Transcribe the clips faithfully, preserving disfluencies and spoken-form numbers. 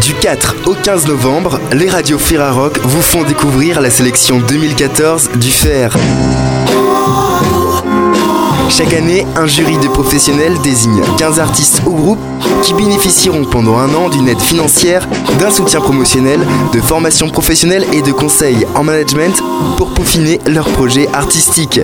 Du quatre au quinze novembre, les radios Ferrarock vous font découvrir la sélection deux mille quatorze du Fer. Chaque année, un jury de professionnels désigne quinze artistes ou groupes qui bénéficieront pendant un an d'une aide financière, d'un soutien promotionnel, de formation professionnelle et de conseils en management pour peaufiner leurs projets artistiques.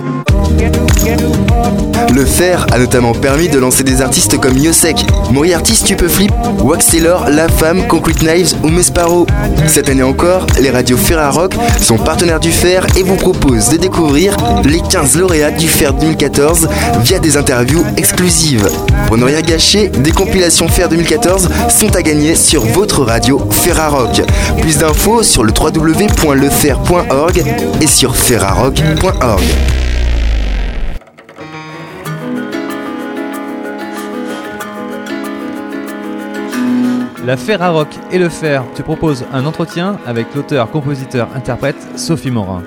Le Fer a notamment permis de lancer des artistes comme Yosek, Moriarty Stupeflip, Flip, Wax Taylor, La Femme, Concrete Knives ou Mesparo. Cette année encore, les radios Ferrarock sont partenaires du Fer et vous proposent de découvrir les quinze lauréats du Fer deux mille quatorze via des interviews exclusives. Pour ne rien gâcher, des compilations Fer deux mille quatorze sont à gagner sur votre radio Ferrarock. Plus d'infos sur le w w w point le fer point org et sur ferrarock point org. La Ferrarock et le Fer te proposent un entretien avec l'auteur, compositeur, interprète Sophie Morin.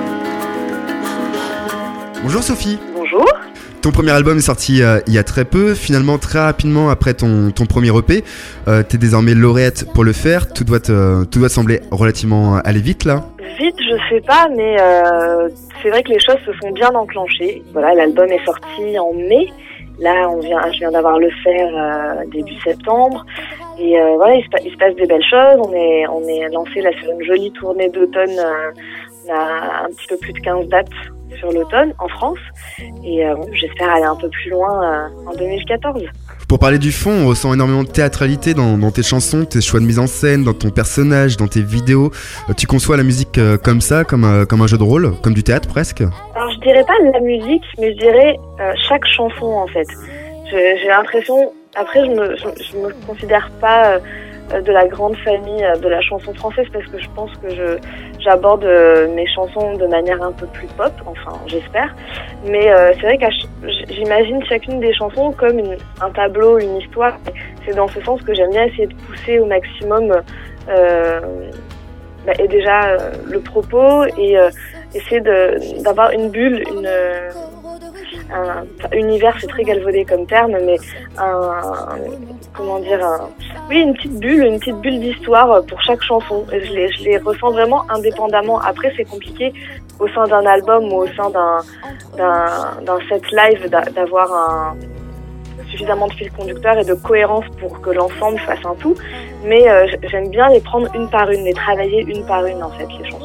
Bonjour Sophie. Bonjour. Ton premier album est sorti euh, il y a très peu, finalement très rapidement après ton, ton premier E P. Euh, t'es désormais lauréate pour le Fer, tout doit, te, tout doit sembler relativement aller vite là. Vite, je sais pas, mais euh, c'est vrai que les choses se sont bien enclenchées. Voilà, l'album est sorti en mai. Là, on vient, je viens d'avoir le Fer euh, début septembre. Et euh, voilà, il se, il se passe des belles choses. On est, on est lancé là sur une jolie tournée d'automne. Euh, on a un petit peu plus de quinze dates sur l'automne en France. Et euh, j'espère aller un peu plus loin euh, en deux mille quatorze. Pour parler du fond, on ressent énormément de théâtralité dans, dans tes chansons, tes choix de mise en scène, dans ton personnage, dans tes vidéos. Euh, tu conçois la musique euh, comme ça, comme, euh, comme un jeu de rôle, comme du théâtre presque? Alors je dirais pas la musique, mais je dirais euh, chaque chanson en fait. Je, j'ai l'impression, après je me, je, je me considère pas euh, de la grande famille euh, de la chanson française parce que je pense que je j'aborde euh, mes chansons de manière un peu plus pop, enfin j'espère. Mais euh, c'est vrai que j'imagine chacune des chansons comme une, un tableau, une histoire. C'est dans ce sens que j'aime bien essayer de pousser au maximum euh, bah, et déjà euh, le propos et euh, essayer de, d'avoir une bulle, une, un, un univers, c'est très galvaudé comme terme, mais un, comment dire, un, oui, une petite bulle, une petite bulle d'histoire pour chaque chanson. Et je les, je les ressens vraiment indépendamment. Après, c'est compliqué au sein d'un album ou au sein d'un, d'un, d'un set live d'avoir un, suffisamment de fil conducteur et de cohérence pour que l'ensemble fasse un tout. Mais euh, j'aime bien les prendre une par une, les travailler une par une, en fait, les chansons.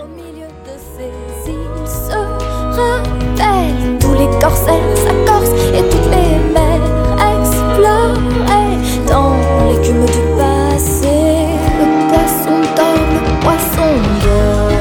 Tous les corsaires s'accorsent et toutes les mers explorent dans l'écume du passé. Le poisson dort, le poisson dort.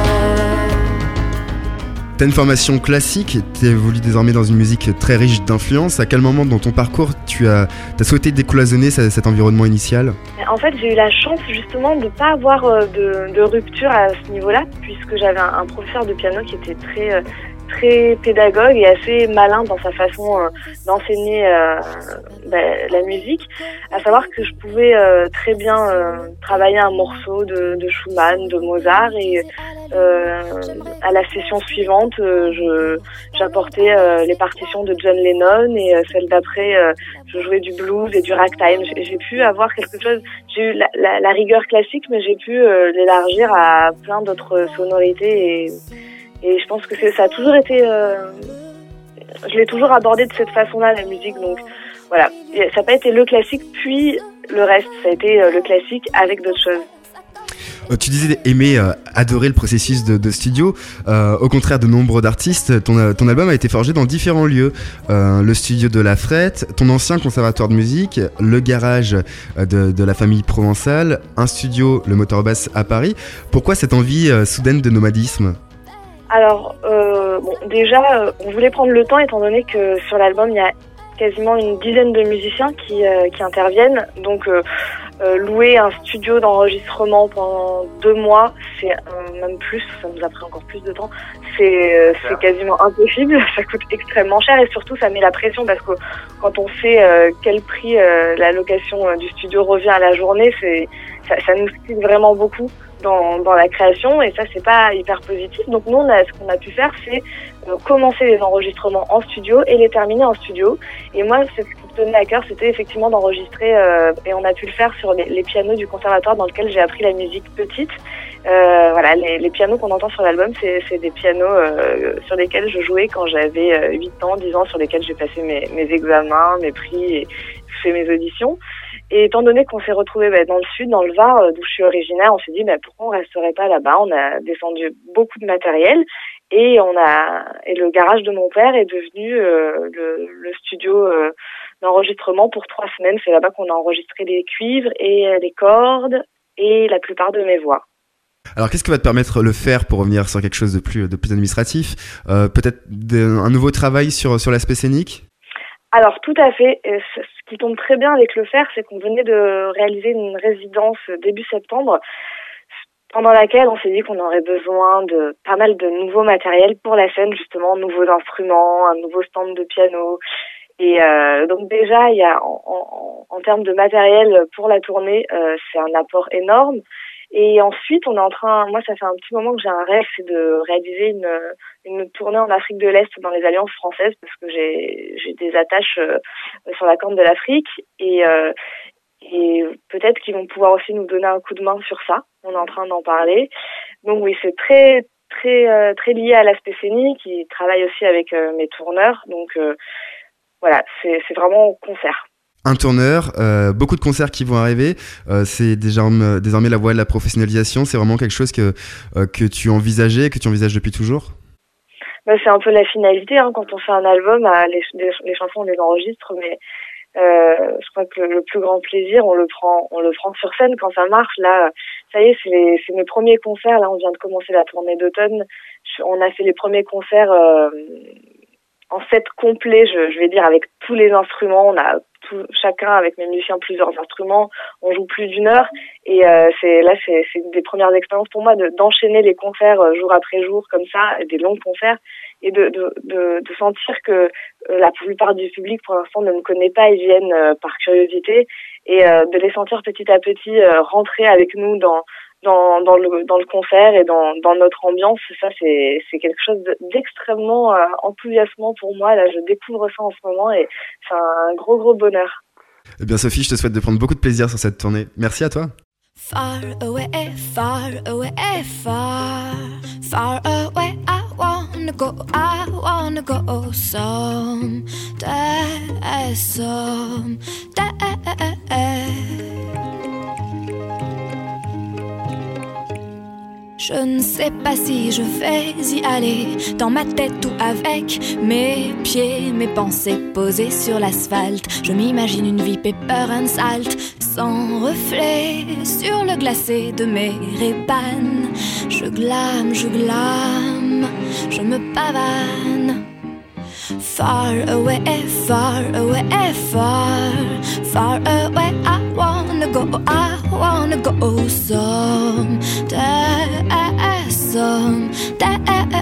T'as une formation classique, t'évolues désormais dans une musique très riche d'influences. À quel moment dans ton parcours tu as, t'as souhaité décloisonner cet environnement initial? En fait, j'ai eu la chance justement de ne pas avoir de, de rupture à ce niveau-là, puisque j'avais un, un professeur de piano qui était très... très pédagogue et assez malin dans sa façon euh, d'enseigner euh, bah, la musique, à savoir que je pouvais euh, très bien euh, travailler un morceau de, de Schumann, de Mozart et euh, à la session suivante, euh, je, j'apportais euh, les partitions de John Lennon et euh, celle d'après, euh, je jouais du blues et du ragtime. J'ai, j'ai pu avoir quelque chose, j'ai eu la, la, la rigueur classique, mais j'ai pu euh, l'élargir à plein d'autres sonorités et Et je pense que c'est, ça a toujours été... Euh, je l'ai toujours abordé de cette façon-là, la musique. Donc voilà, ça n'a pas été le classique, puis le reste. Ça a été euh, le classique avec d'autres choses. Euh, tu disais aimer, euh, adorer le processus de, de studio. Euh, au contraire de nombre d'artistes, ton, ton album a été forgé dans différents lieux. Euh, le studio de La Frette, ton ancien conservatoire de musique, le garage de, de la famille provençale, un studio, le Motor Bass à Paris. Pourquoi cette envie euh, soudaine de nomadisme ? Alors, euh, bon, déjà, euh, on voulait prendre le temps étant donné que sur l'album, il y a quasiment une dizaine de musiciens qui, euh, qui interviennent. Donc, euh, euh, louer un studio d'enregistrement pendant deux mois, c'est euh, même plus, ça nous a pris encore plus de temps, c'est, euh, c'est quasiment impossible, ça coûte extrêmement cher et surtout, ça met la pression parce que quand on sait euh, quel prix euh, la location euh, du studio revient à la journée, c'est, ça, ça nous stimule vraiment beaucoup dans, dans la création et ça c'est pas hyper positif. Donc nous on a, ce qu'on a pu faire c'est euh, commencer les enregistrements en studio et les terminer en studio. Et moi c'est ce qui me tenait à cœur, c'était effectivement d'enregistrer euh, et on a pu le faire sur les, les pianos du conservatoire dans lequel j'ai appris la musique petite. Euh, voilà, les, les pianos qu'on entend sur l'album, c'est, c'est des pianos euh, sur lesquels je jouais quand j'avais euh, huit ans, dix ans, sur lesquels j'ai passé mes, mes examens, mes prix et fait mes auditions. Et étant donné qu'on s'est retrouvés bah, dans le sud, dans le Var, d'où je suis originaire, on s'est dit bah, pourquoi on resterait pas là-bas. On a descendu beaucoup de matériel et on a et le garage de mon père est devenu euh, le, le studio euh, d'enregistrement pour trois semaines. C'est là-bas qu'on a enregistré les cuivres et euh, les cordes et la plupart de mes voix. Alors, qu'est-ce que va te permettre le faire pour revenir sur quelque chose de plus, de plus administratif ? euh, Peut-être de, un nouveau travail sur, sur l'aspect scénique ? Alors, tout à fait. Ce qui tombe très bien avec le faire, c'est qu'on venait de réaliser une résidence début septembre, pendant laquelle on s'est dit qu'on aurait besoin de pas mal de nouveaux matériels pour la scène, justement, nouveaux instruments, un nouveau stand de piano. Et euh, donc déjà, il y a en, en, en termes de matériel pour la tournée, euh, c'est un apport énorme. Et ensuite, on est en train, moi ça fait un petit moment que j'ai un rêve, c'est de réaliser une une tournée en Afrique de l'Est dans les alliances françaises parce que j'ai j'ai des attaches euh, sur la corne de l'Afrique et euh, et peut-être qu'ils vont pouvoir aussi nous donner un coup de main sur ça. On est en train d'en parler. Donc oui, c'est très très euh, très lié à l'aspect scénique. Ils travaillent aussi avec euh, mes tourneurs. Donc euh, voilà, c'est c'est vraiment au concert. Un tourneur, euh, beaucoup de concerts qui vont arriver, euh, c'est déjà euh, désormais la voie de la professionnalisation, c'est vraiment quelque chose que, euh, que tu envisageais, que tu envisages depuis toujours ? Bah, c'est un peu la finalité, hein, quand on fait un album, euh, les, les, les chansons on les enregistre, mais euh, je crois que le, le plus grand plaisir, on le prend on le prend sur scène quand ça marche. Là, ça y est, c'est, les, c'est mes premiers concerts, là on vient de commencer la tournée d'automne, je, on a fait les premiers concerts euh, en set complet, je, je vais dire, avec tous les instruments, on a tout, chacun avec mes musiciens plusieurs instruments, on joue plus d'une heure et euh, c'est là c'est c'est une des premières expériences pour moi de d'enchaîner les concerts euh, jour après jour comme ça, des longs concerts et de de de, de sentir que euh, la plupart du public pour l'instant ne me connaît pas, ils viennent euh, par curiosité et euh, de les sentir petit à petit euh, rentrer avec nous dans dans dans le dans le concert et dans dans notre ambiance, ça c'est c'est quelque chose d'extrêmement euh, enthousiasmant pour moi. Là, je découvre ça en ce moment et c'est un gros gros bonheur. Eh bien Sophie, je te souhaite de prendre beaucoup de plaisir sur cette tournée. Merci à toi. Far away, far away, far, far away, I wanna go, I wanna go someday, someday. Je ne sais pas si je vais y aller, dans ma tête ou avec mes pieds, mes pensées posées sur l'asphalte. Je m'imagine une vie pepper and salt, sans reflet sur le glacé de mes Ray-Ban. Je glame, je glame, je me pavane. Far away, far away, far, far away, I wanna go, I wanna go someday, someday.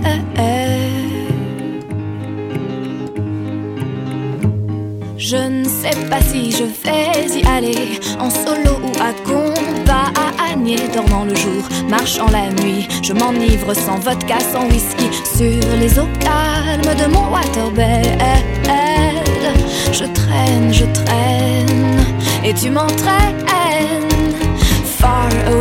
Je ne sais pas si je vais y aller, en solo ou accompagné, dormant le jour, marchant la nuit. Je m'enivre sans vodka, sans whisky, sur les eaux calmes de mon waterbed. Je traîne, je traîne, et tu m'entraînes. Far away,